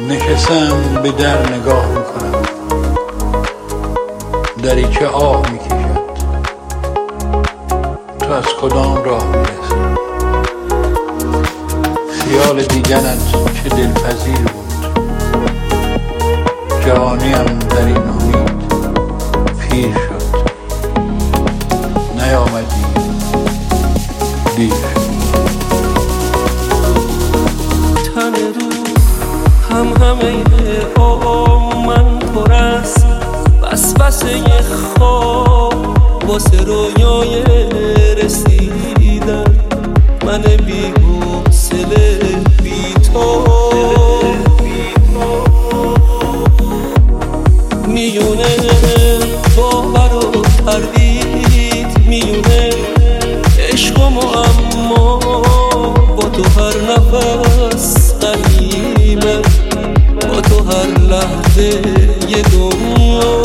نشستم به در نگاه میکنم، دریچه آه میکشد. تو از کدام راه میرسی؟ خیال دیدنت چه دلپذیر بود. جوانیم در این امید پیر شد، نیامدی دیر شد. تن رو همه من پر است، وسوسه خواب واسه رویای رسیدن. من بی حوصله بی تو میونه باور و تردید، میونه عشق و معما با تو هر نفس غریبه، با تو هر لحظه یه دنیا،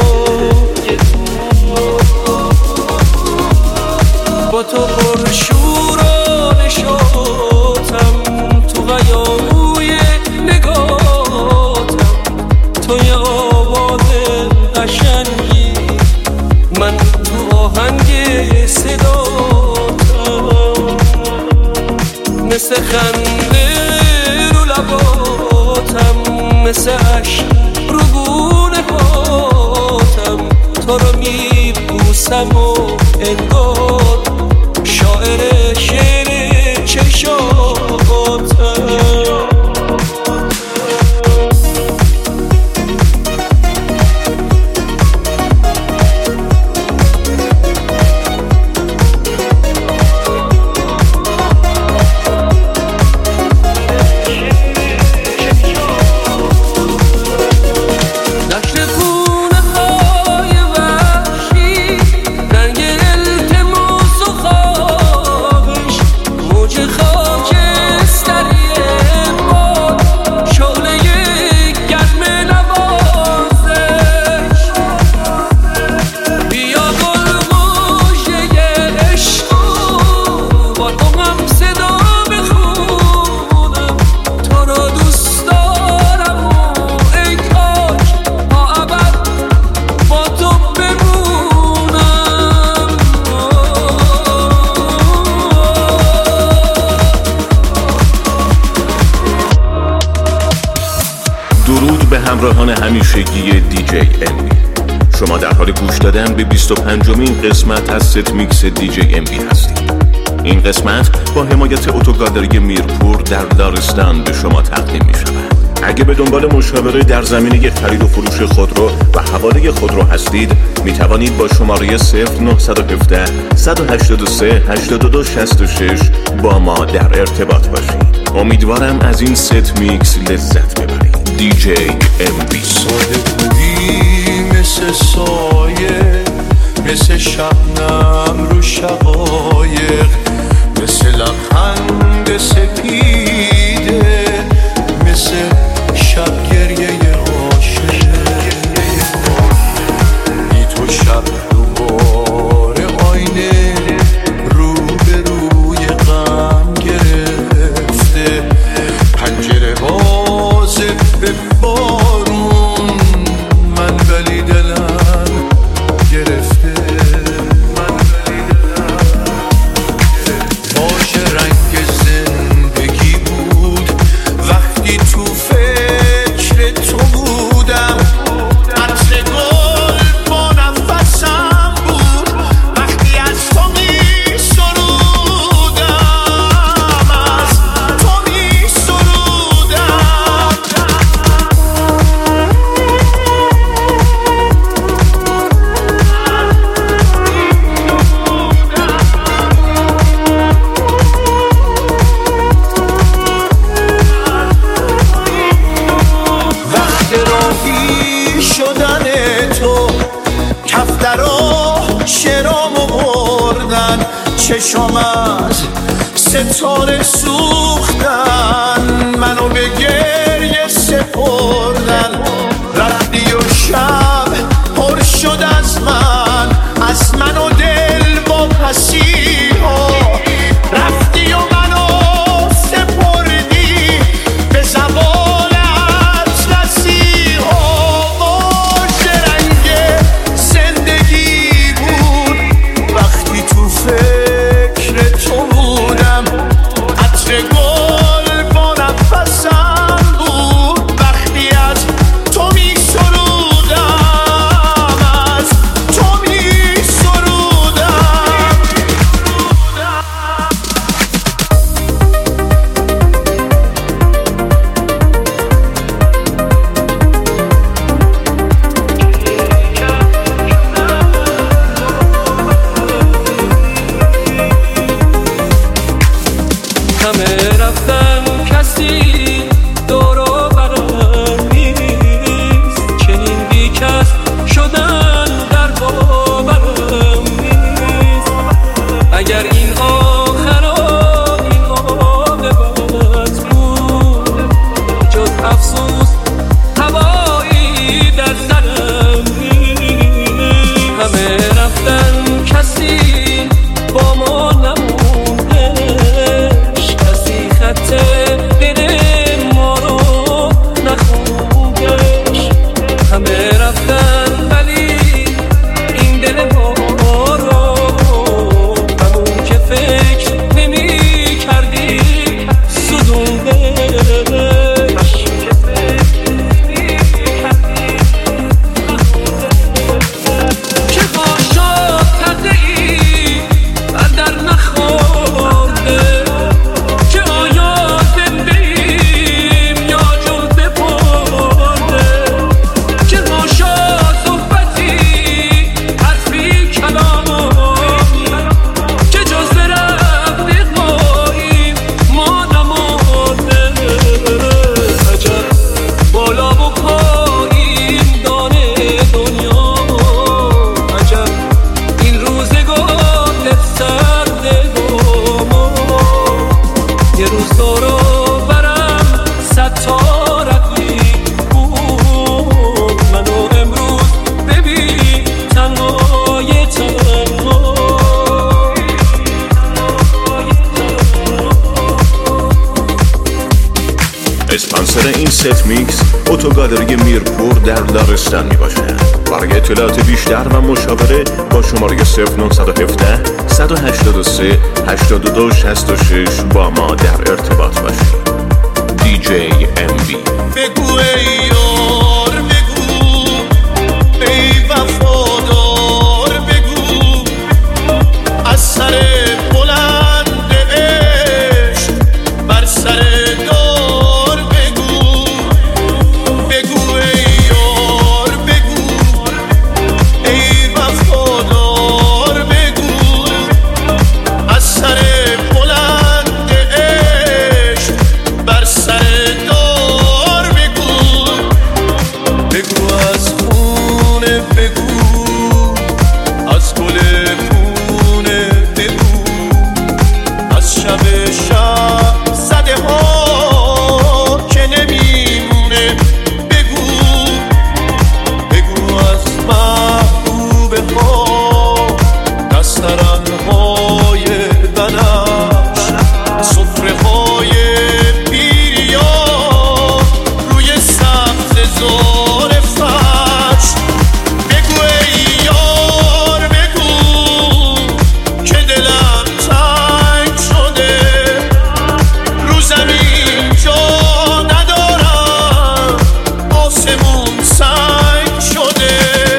با تو پرشور و نشاتم، تو غیاموی نگاتم، تو یه آواز قشنگی، من تو آهنگ صداتم، مثل خنده رو لباتم، مثل عشق رو گونه پاتم، تو رو میبوسم و انگار شاعر شعر چشاتم. همراهان همیشگی دیجی ام بی، شما در حال گوش دادن به 25مین قسمت از ست میکس دیجی ام بی هستید. این قسمت با حمایت اتوگالری میرپور در دارستان به شما تقدیم می شود. اگه به دنبال مشاوره در زمینه خرید و فروش خودرو و حواله خودرو هستید، می توانید با شماره 0917 183 8266 با ما در ارتباط باشید. امیدوارم از این ست میکس لذت ببرید. دیجی ام بی. ساده بودی مثل سایه، مثل شبنم رو شقایق، مثل لبخند سپیده، مثل شب گریه عاشق. بی تو شب دوباره آینه رو به روی غم گرفته، پنجره بازه به بارون، من ولی دلم گرفته. باشه رنگ زندگی بود وقتی تو فکر تو بودم، عطر گل با نفسم بود وقتی از تو می سرودم، از تو می سرودم. وقت راهی شدن تو، کفترا شرامو بردن، چشام از ستاره سوختن، منو به گریه سپردن. رفتی و شب پر شد از من و دل با پسیها، رفتی و منو سپردی به زوالت. رفتن کسی دورو برم نیست، چنین بی کس شدن در باورم نیست. اگر این آخر این عاقبت بود، جز افسوس هوایی در سرم نیست. همه رفتن کسی با ما نموندش، کسی خط دل ما رو نخوندش. همه رفتن ولی این دل ما رو همون که فکر نمی کردی سوزوندش. که باشد کرده ای بردر نخورده، که آیا زنده ایم یا جون بپرده، که باشد صحبتی حرفی کلامی، که جز رفیقاییم ما نمرده. عجب بالا و پاییم دانه دنیا، عجب این روزگار سرد ما. یه روز تو رو برم 100 تا رفیق بود، منو امروز ببین تنهای تنها. اسپانسر این ست میکس اتوگالری میرپور در لرستان می باشد. برای اطلاعات بیشتر و مشاوره با شماره 0917 183 82 66 با ما در ارتباط باشید. DJ MB. بگو ای یار بگو، ای وفادار بگو، از سر بلند عشق بر سر دار بگو. بگو ای یار بگو، ای وفادار بگو، از سر بلند عشق بر سر دار بگو. بگو از خونه بگو، از گل خونه بگو، از شب زده ها که نمیمونه بگو. بگو از محبوبه ها دسترنهای بنفش، سفره های پیریا روی سبز زار فرش. بگو ای یار بگو که دلم تنگ شده، رو زمین جا ندارم، آسمون سنگ شده.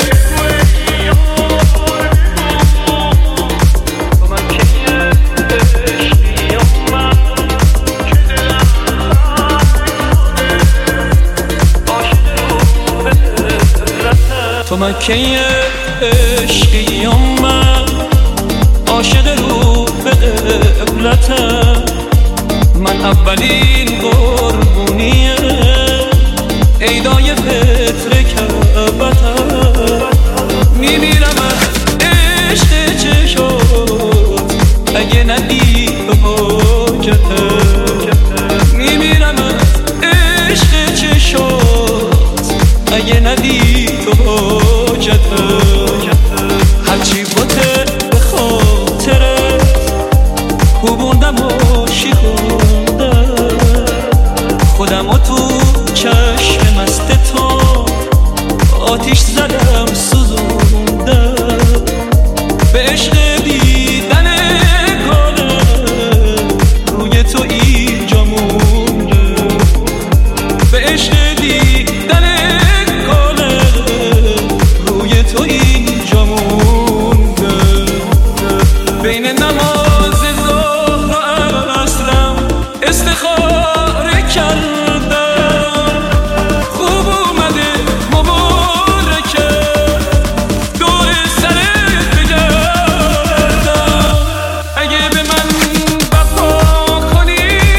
تو مکه عشقی من، عاشق رو به قبلتم، من اولین قربونیه عیدای فطر کعبتم. میمیرم از عشق چشات اگه ندی حاجتم، میمیرم از عشق چشات اگه ندی حاجتم. هرچی بوده به خاطرت خوبوندم و شیخوندم، خودم و تو چشم مست تو آتیش زدم سوزوندم. به عشق دیدن گله روی تو اینجا موندم، به عشق دیدن گله روی تو اینجا موندم. بین نماز ظهر و عصرم استخاره کردم، خوب اومده مبارکه دور سرت بگردم. اگه به من وفا کنی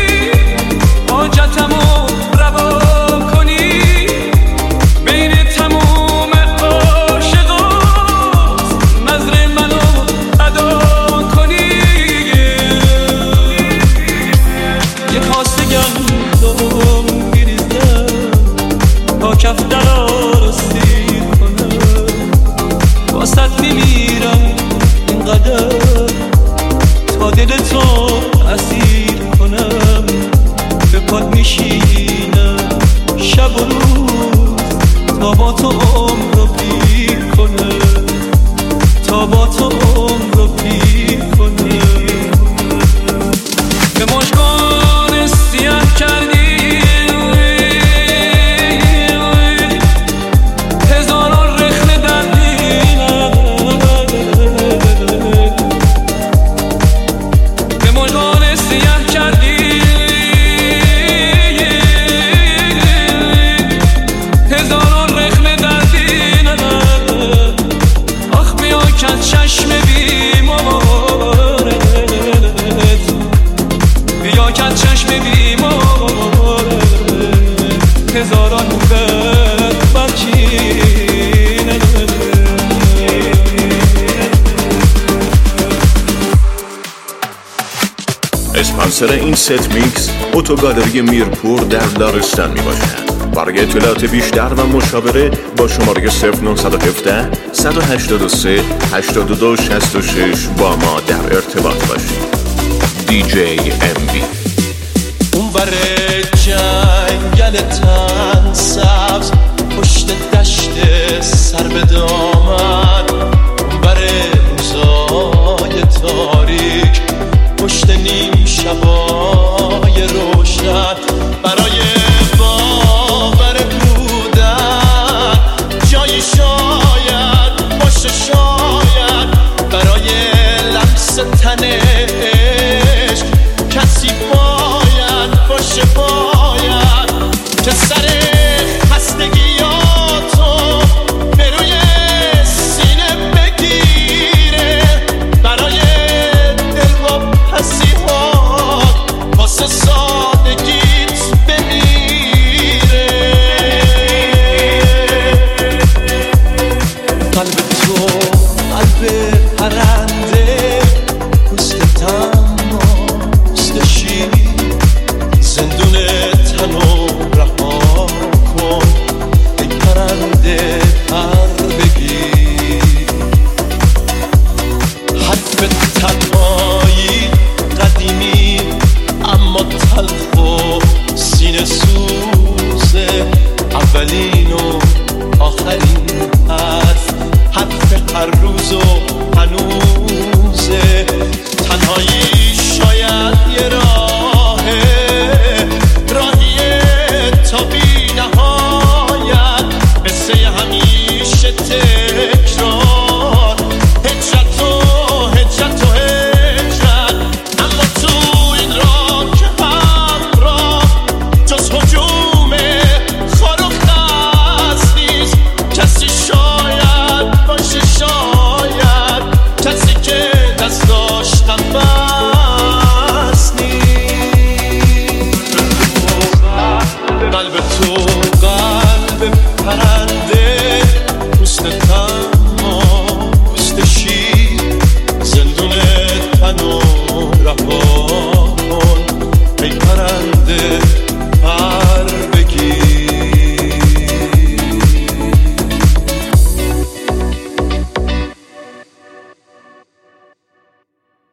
ست میکس اتوگالری میرپور در لرستان می باشد. برای اطلاعات بیشتر و مشاوره با شماره 0917 183 82 66 با ما در ارتباط باشید. DJ MB. اون بره جنگل تن سبز پشت دشت سر به دامن، اون بره روزای تاریک پشت نیم شبای روشن، برای باور بودن جایی شاید باشه، شاید برای لمس تنش کسی باید باشه، باید که سر خستگیاتو به روی سینه بگیره، برای دلواپسی‌هات واسه سادگیت بمیره. قلب تو قلب پرنده، پوست تماست شیر، زندون تنو رها کن ای پرنده پر بگیر. حرف تنهایی قدیمی اما تلخ و سینه سوزه، اولین و آخرین حرف هر روز و هنوزه. تنهایی